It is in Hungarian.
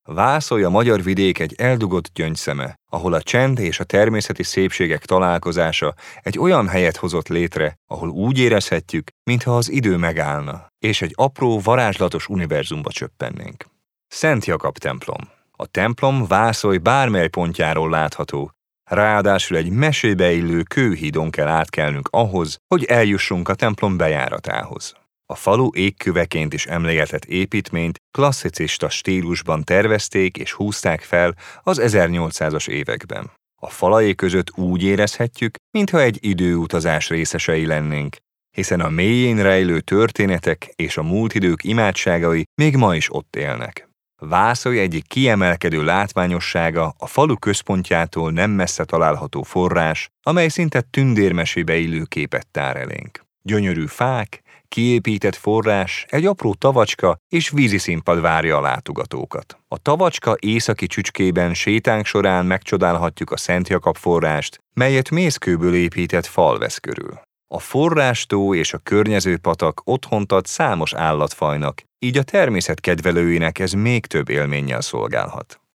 Vászolj a magyar vidék egy eldugott gyöngyszeme, ahol a csend és a természeti szépségek találkozása egy olyan helyet hozott létre, ahol úgy érezhetjük, mintha az idő megállna, és egy apró, varázslatos univerzumba csöppennénk. Szent Jakab templom. A templom Vászolj bármely pontjáról látható, ráadásul egy mesébe illő kőhídon kell átkelnünk ahhoz, hogy eljussunk a templom bejáratához. A falu égköveként is emlegetett építményt klasszicista stílusban tervezték és húzták fel az 1800-as években. A falai között úgy érezhetjük, mintha egy időutazás részesei lennénk, hiszen a mélyén rejlő történetek és a múlt idők imádságai még ma is ott élnek. Vászolj egyik kiemelkedő látványossága a falu központjától nem messze található forrás, amely szinte tündérmesébe illő képet tár elénk. Gyönyörű fák, kiépített forrás, egy apró tavacska és víziszínpad várja a látogatókat. A tavacska északi csücskében sétánk során megcsodálhatjuk a Szent Jakab forrást, melyet mészkőből épített fal vesz körül. A forrástó és a környező patak otthont ad számos állatfajnak, így a természet kedvelőinek ez még több élménnyel szolgálhat.